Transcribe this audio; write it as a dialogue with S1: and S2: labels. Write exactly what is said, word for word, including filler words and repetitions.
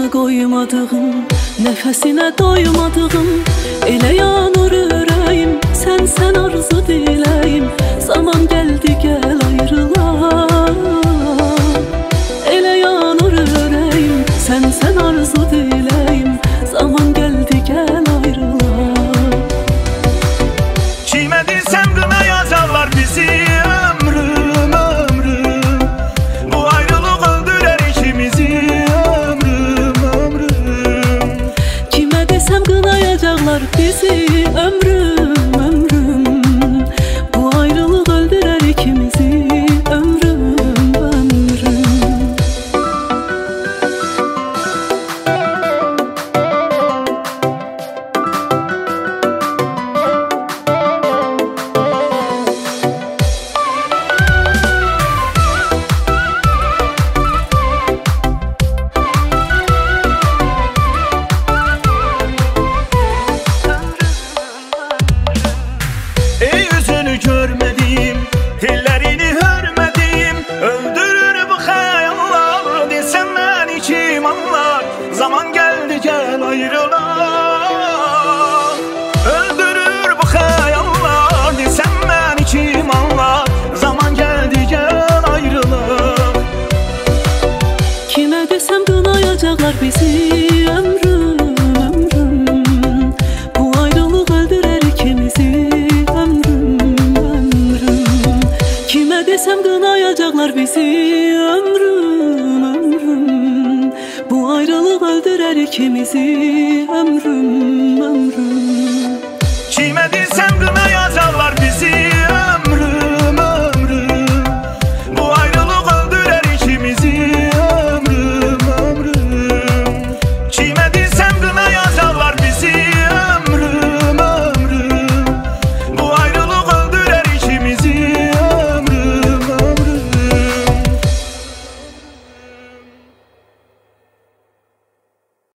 S1: koymadığım, nefesine doymadığım, elə yanır ürəyim, sən sən arzu diləyim. Zaman geldi gel ayrılalım. Elə yanır ürəyim, sən sən arzu diləyim. Zaman geldi gel ayrılalım.
S2: Kimə desəm qınayacaqlar bizi, ömrüm, ömrüm. Bu ayrılıq öldürər ikimizi, ömrüm, ömrüm.
S1: Kimə desəm qınayacaqlar bizi, ömrüm, ömrüm. Bu ayrılıq öldürər ikimizi, ömrüm, ömrüm.
S2: Ey yüzünü görmedim, dillerini hörmedim. Öldürür bu hayallar, desem ben içim anlar. Zaman geldi gel ayrılalım. Öldürür bu hayallar, desem ben içim anlar. Zaman geldi gel ayrılalım.
S1: Kimə desəm qınayacaqlar bizi, ömrüm, ömrüm. Bu ayrılıq öldürər ikimizi, ömrüm, ömrüm. Kimə desəm qınayacaqlar bizi, ömrüm, ömrüm. Bu ayrılıq öldürər ikimizi, ömrüm, ömrüm.